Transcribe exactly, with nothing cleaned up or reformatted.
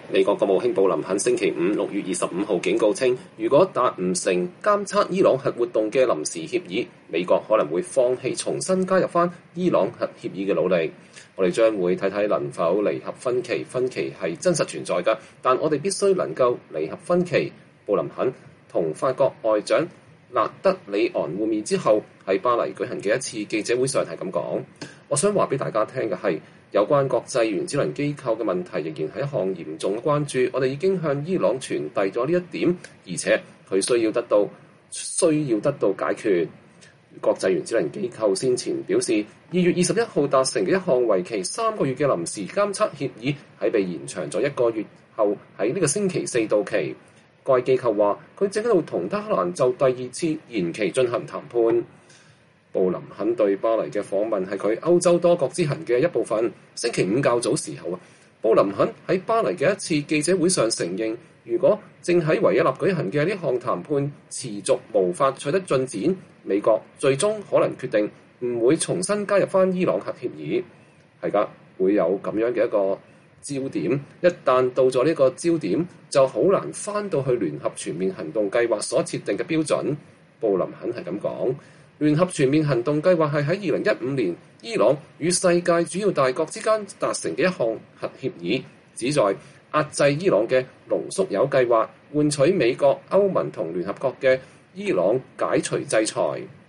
美國國務卿布林肯星期五六月二十五號警告稱，如果達唔成監測伊朗核活動嘅臨時協議，美國可能會放棄重新加入翻伊朗核協議嘅努力。我哋將會睇睇能否彌合分歧，分歧係真實存在㗎，但我哋必須能夠彌合分歧。布林肯同法國外長勒德里昂會面之後，喺巴黎舉行嘅一次記者會上係咁講。我想話俾大家聽嘅係，有關國際原子能機構嘅問題仍然係一項嚴重嘅關注。我哋已經向伊朗傳遞咗呢一點，而且佢需要得到需要得到解決。國際原子能機構先前表示，二月二十一號達成嘅一項為期三個月嘅臨時監測協議，喺被延長咗一個月後，喺呢個星期四到期。該機構話，佢正喺度同德黑蘭就第二次延期進行談判。布林肯對巴黎嘅訪問係佢歐洲多國之行嘅一部分。星期五較早時候啊，布林肯喺巴黎嘅一次記者會上承認，如果正喺維也納舉行嘅呢項談判持續無法取得進展，美國最終可能決定唔會重新加入翻伊朗核協議。係㗎，會有咁樣嘅一個焦點。一旦到咗呢個焦點，就好難翻到去聯合全面行動計劃所設定嘅標準。布林肯係咁講。聯合全面行動計劃係喺二零一五年伊朗與世界主要大國之間達成嘅一項核協議，旨在壓制伊朗嘅濃縮鈾計劃，換取美國、歐盟同聯合國嘅伊朗解除制裁。